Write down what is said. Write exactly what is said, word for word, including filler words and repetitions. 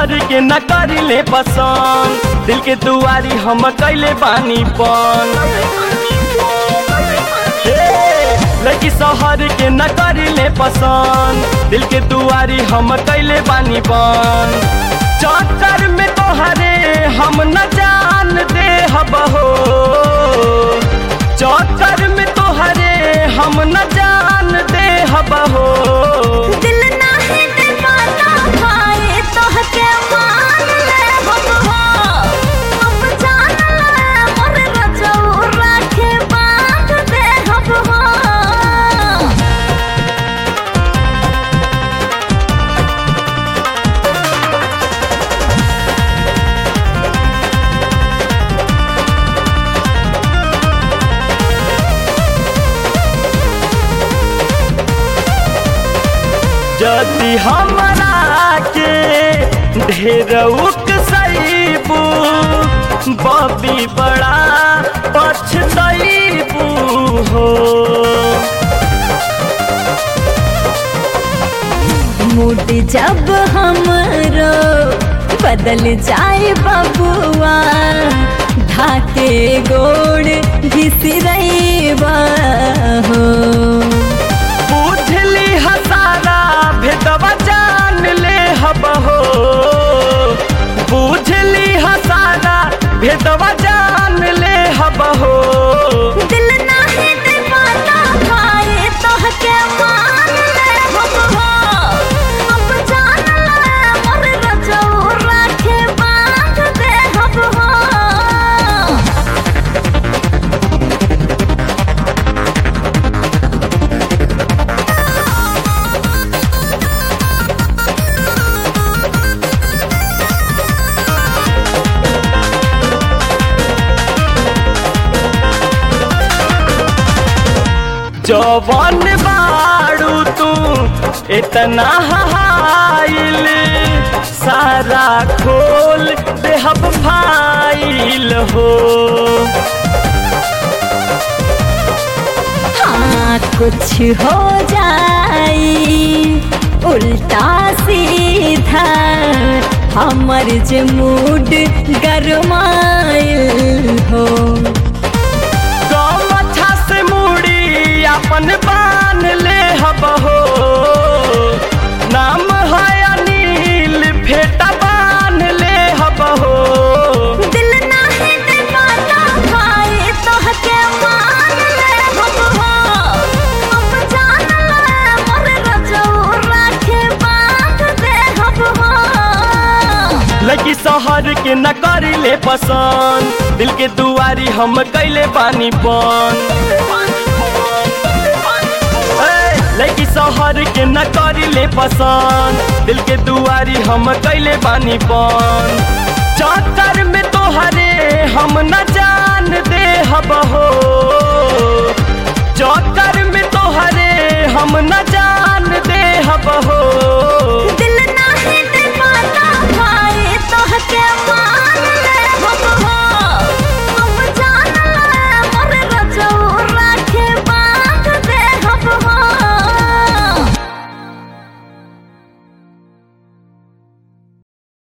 शहर के न करिले पसंद, दिल के दुआरी हम कैले बानी पन। लड़की शहर के न करिले पसंद, दिल के दुआरी हम कैले बानी पन। चक्कर में तोहरे हम न जान दे हबहो, चक्कर में तोहरे हम न जान दे हबहो। दिल नाही दीवाना भाई तोहके मान ले हबहो, अब जान ले मोर रजऊ राखे बांध दे हबहो। यदि हमरा के ढेर उकसैबू, बबी बड़ा पछतैबू हो। मूड जब हमरो बदल जाए बबुआ, धाके गोड़ घिसरैबा हो। बुझली हसारा भेदवा जान ले हबहो, बुझली हसारा भेदवा जान ले हबहो। दिल नाही दीवाना भाई तोहके मान ले हबहो, अब जान ले मोर रजऊ राखे बांध दे हबहो। जवान बाड़ू तू इतना हाइल, सारा खोल देहब फाइल हो। हाँ कुछ हो जाई उल्टा सीधा, हमर जे मूड गरमाइल हो। गमछा से मुड़ी अपन बान ले हबहो, नाम है अनिल फेटा बान ले हबहो। दिल नाही दीवाना भाई तोहके मान ले हबहो, अब जान ले मोर रजऊ राखे बांध दे हबहो। लड़की शहर के न करिले पसंद, दिल के दुआरी हम कैले बानी पन। लड़की शहर के न करिले पसंद, दिल के दुआरी हम कैले बानी पन। चक्कर में तोहरे हम न जान दे हबहो, चक्कर में तोहरे हम न